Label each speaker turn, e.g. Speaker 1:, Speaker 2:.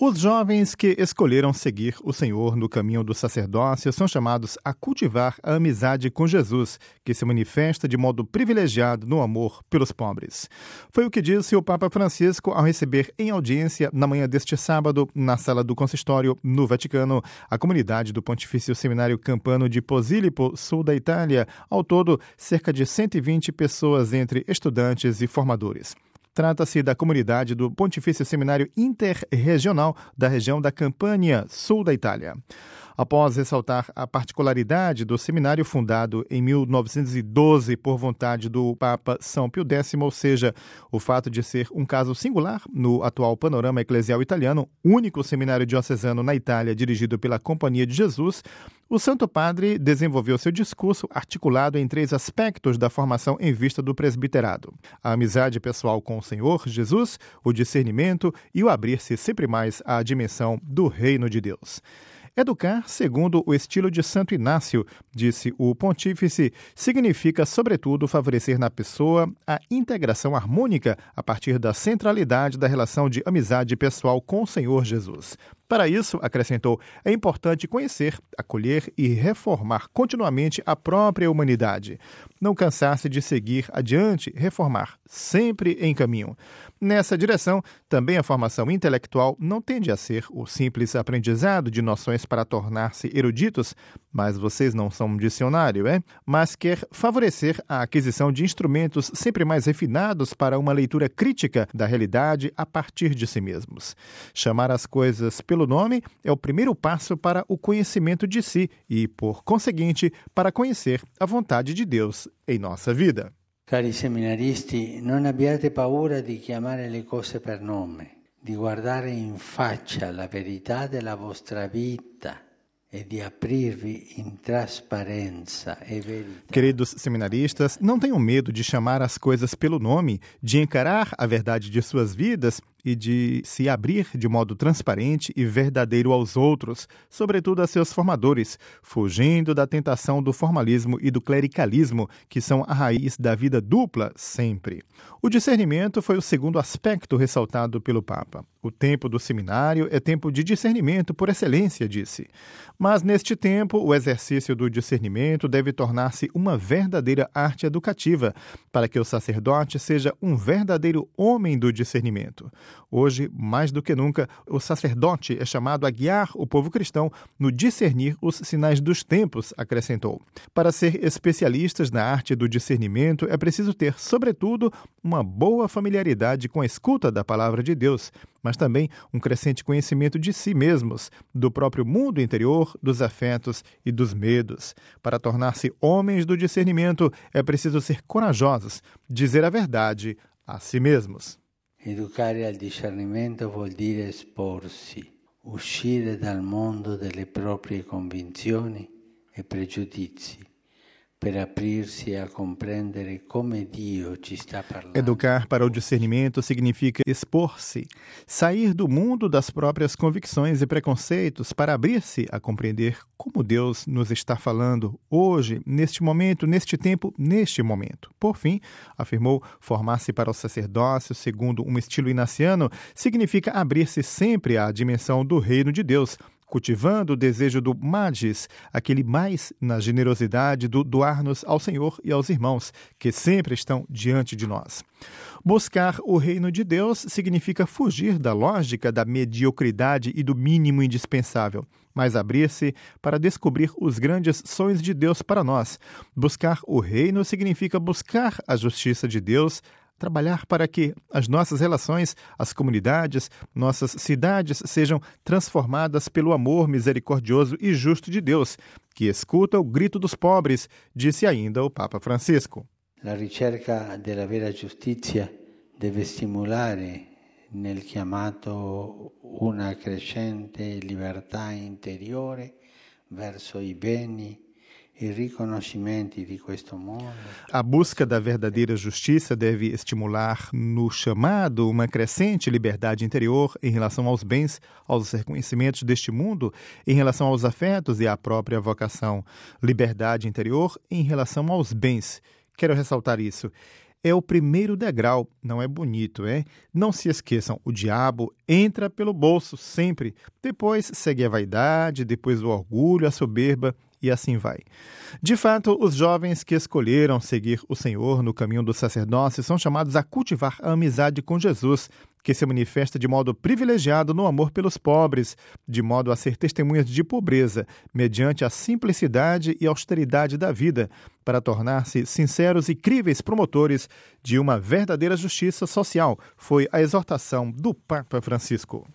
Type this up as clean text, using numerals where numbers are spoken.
Speaker 1: Os jovens que escolheram seguir o Senhor no caminho do sacerdócio são chamados a cultivar a amizade com Jesus, que se manifesta de modo privilegiado no amor pelos pobres. Foi o que disse o Papa Francisco ao receber em audiência, na manhã deste sábado, na sala do consistório no Vaticano, a comunidade do Pontifício Seminário Campano de Posillipo, sul da Itália. Ao todo, cerca de 120 pessoas entre estudantes e formadores. Trata-se da comunidade do Pontifício Seminário Interregional da região da Campania, sul da Itália. Após ressaltar a particularidade do seminário fundado em 1912 por vontade do Papa São Pio X, ou seja, o fato de ser um caso singular no atual panorama eclesial italiano, único seminário diocesano na Itália dirigido pela Companhia de Jesus, o Santo Padre desenvolveu seu discurso articulado em 3 aspectos da formação em vista do presbiterado: a amizade pessoal com o Senhor Jesus, o discernimento e o abrir-se sempre mais à dimensão do reino de Deus. Educar segundo o estilo de Santo Inácio, disse o pontífice, significa, sobretudo, favorecer na pessoa a integração harmônica a partir da centralidade da relação de amizade pessoal com o Senhor Jesus. Para isso, acrescentou, é importante conhecer, acolher e reformar continuamente a própria humanidade. Não cansar-se de seguir adiante, reformar, sempre em caminho. Nessa direção, também a formação intelectual não tende a ser o simples aprendizado de noções para tornar-se eruditos, mas vocês não são um dicionário, mas quer favorecer a aquisição de instrumentos sempre mais refinados para uma leitura crítica da realidade a partir de si mesmos. Chamar as coisas pelo nome é o primeiro passo para o conhecimento de si e, por conseguinte, para conhecer a vontade de Deus em nossa vida.
Speaker 2: Cari seminaristi, non abbiate paura di chiamare le cose per nome, di guardare in faccia la verità della vostra vita e di aprirvi in trasparenza e verità.
Speaker 1: Queridos seminaristas, não tenham medo de chamar as coisas pelo nome, de encarar a verdade de suas vidas e de se abrir de modo transparente e verdadeiro aos outros, sobretudo a seus formadores, fugindo da tentação do formalismo e do clericalismo, que são a raiz da vida dupla sempre. O discernimento foi o segundo aspecto ressaltado pelo Papa. O tempo do seminário é tempo de discernimento por excelência, disse. Mas neste tempo, o exercício do discernimento deve tornar-se uma verdadeira arte educativa, para que o sacerdote seja um verdadeiro homem do discernimento. Hoje, mais do que nunca, o sacerdote é chamado a guiar o povo cristão no discernir os sinais dos tempos, acrescentou. Para ser especialistas na arte do discernimento, é preciso ter, sobretudo, uma boa familiaridade com a escuta da palavra de Deus, mas também um crescente conhecimento de si mesmos, do próprio mundo interior, dos afetos e dos medos. Para tornar-se homens do discernimento, é preciso ser corajosos, dizer a verdade a si mesmos.
Speaker 2: Educare al discernimento vuol dire esporsi, uscire dal mondo delle proprie convinzioni e pregiudizi, per aprirsi a compreendere come Dio ci sta parlando.
Speaker 1: Educar para o discernimento significa expor-se, sair do mundo das próprias convicções e preconceitos para abrir-se a compreender como Deus nos está falando hoje, neste momento, neste tempo, neste momento. Por fim, afirmou, formar-se para o sacerdócio segundo um estilo inaciano significa abrir-se sempre à dimensão do reino de Deus, cultivando o desejo do magis, aquele mais na generosidade do doar-nos ao Senhor e aos irmãos, que sempre estão diante de nós. Buscar o reino de Deus significa fugir da lógica da mediocridade e do mínimo indispensável, mas abrir-se para descobrir os grandes sonhos de Deus para nós. Buscar o reino significa buscar a justiça de Deus, trabalhar para que as nossas relações, as comunidades, nossas cidades sejam transformadas pelo amor misericordioso e justo de Deus, que escuta o grito dos pobres, disse ainda o Papa Francisco.
Speaker 2: La ricerca della vera giustizia deve stimolare nel chiamato una crescente libertà interiore verso i beni e riconoscimenti di questo mondo.
Speaker 1: A busca da verdadeira justiça deve estimular no chamado uma crescente liberdade interior em relação aos bens, aos reconhecimentos deste mundo, em relação aos afetos e à própria vocação. Liberdade interior em relação aos bens. Quero ressaltar isso. é o primeiro degrau. Não é bonito, é? Não se esqueçam, o diabo entra pelo bolso sempre. Depois segue a vaidade, depois o orgulho, a soberba e assim vai. De fato, os jovens que escolheram seguir o Senhor no caminho do sacerdócio são chamados a cultivar a amizade com Jesus, que se manifesta de modo privilegiado no amor pelos pobres, de modo a ser testemunhas de pobreza, mediante a simplicidade e austeridade da vida, para tornar-se sinceros e críveis promotores de uma verdadeira justiça social, foi a exortação do Papa Francisco.